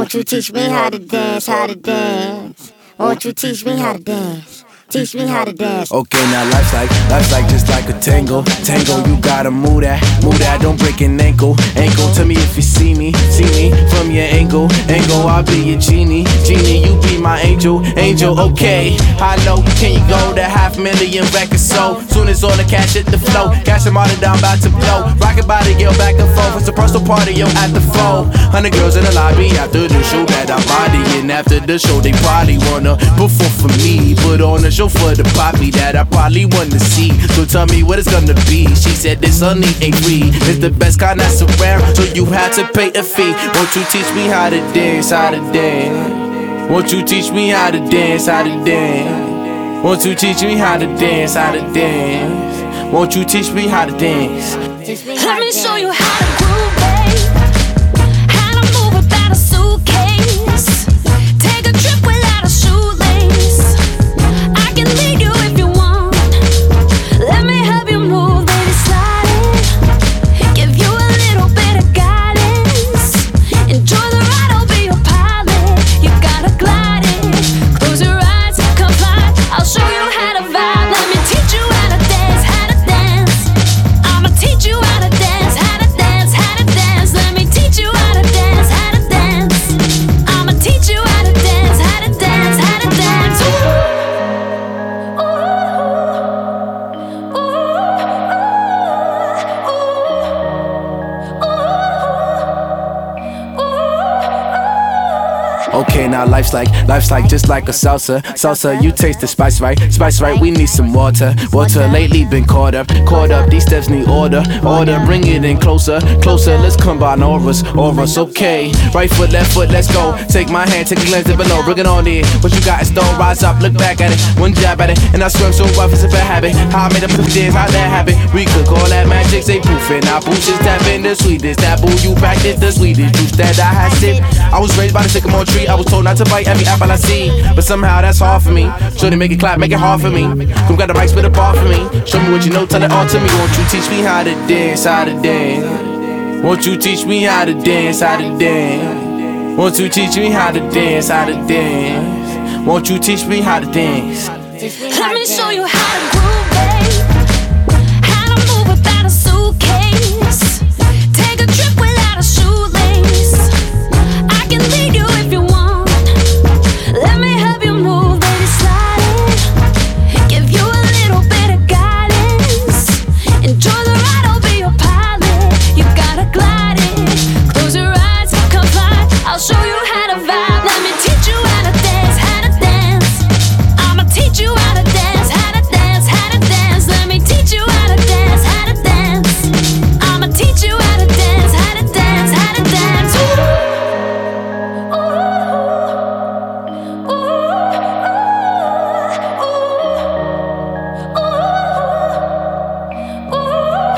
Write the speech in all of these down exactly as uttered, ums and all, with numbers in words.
Won't you teach me how to dance, how to dance? Won't you teach me how to dance? Teach me how to dance. Okay, now life's like, life's like just like a tango. Tango, you gotta move that, move that, don't break an ankle. Ankle, tell me if you see me, see me from your angle. Angle, I'll be your genie, genie, you be my angel, angel. Okay, how low can you go? That half million records sold. Soon as all the cash hit the flow, cash them all down, about to blow. Rockin' body, girl, back and forth. It's a personal party, yo, at the four. Hundred girls in the lobby after the show that I'm bodying. After the show, they probably wanna perform for me. Put on a show for the poppy that I probably wanna see. So tell me what it's gonna be. She said this honey ain't free. It's the best kind that's around, so you have to pay a fee. Won't you teach me how to dance, how to dance? Won't you teach me how to dance, how to dance? Won't you teach me how to dance, how to dance? Won't you teach me how to dance? Let me show you how to groove, babe. How to move without a suitcase. Take a trip without a shoelace. I can lead you if you want. Let me help you move, baby, slide it. Give you a little bit of guidance. Enjoy the ride, I'll be your pilot. You gotta glide it. Close your eyes, come fly. I'll show you how to vibe. Let me teach you how to dance, how to dance. I'ma teach you how to dance, how to dance, how to dance. Let me teach you how to dance, how to dance. I'ma teach you how to dance, how to dance, how to dance. Ooh. Ooh. Ooh. Ooh. Ooh. Okay, now life's like, life's like just like a salsa. Salsa, you taste the spice right, spice right, we need some water. Water lately been caught up, caught up, these steps need order. Order, bring it in closer, closer, let's combine auras, auras, okay. Right foot, left foot, let's go. Take my hand, take a glance at below, bring it on in. What you got in store, rise up, look back at it. One jab at it, and I swim so rough, it's a bad habit. How I made up the dance, how that happen? We could call that magic, say poofin'. Now poof just tap in the sweetest. That boo, you practice the sweetest juice that I had sip. I was raised by the sycamore tree, I was told not to bite every apple I see, but somehow that's hard for me. Shorty make it clap, make it hard for me. Come got the mic, spit a bar for me. Show me what you know, tell it all to me. Won't you teach me how to dance, how to dance? Won't you teach me how to dance, how to dance? Won't you teach me how to dance, how to dance? Won't you teach me how to dance? Let me show you how to groove, babe. How to move without a suitcase. Take a trip without a shoelace. I can lead you if you want. Let me help you move, baby, slide it. Give you a little bit of guidance. Enjoy the ride, I'll be your pilot. You gotta glide it. Close your eyes, come fly. I'll show you how to vibe. Let me teach you how to dance, how to dance. I'ma teach you how to dance, how to dance, how to dance. Let me teach you how to dance, how to dance. I'ma teach you how to dance, how to dance, how to dance. Ooh. Ooh. Ooh. Ooh.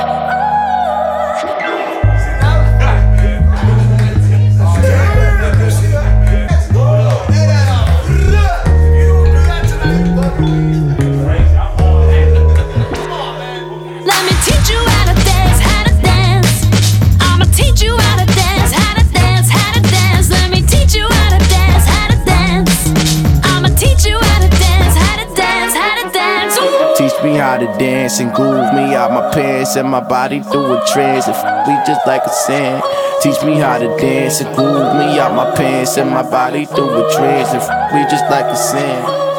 Let me teach you how to dance, how to dance. I'ma teach you how to dance, how to dance, how to dance. Let me teach you how to dance, how to dance. I'ma teach you how to dance, how to dance, how to dance. Ooh. Teach me how to dance and groove me out my pants and my body through a trance. If we just like a sand. Teach me how to dance and groove me out my pants and my body through a trance. If we just like a sand.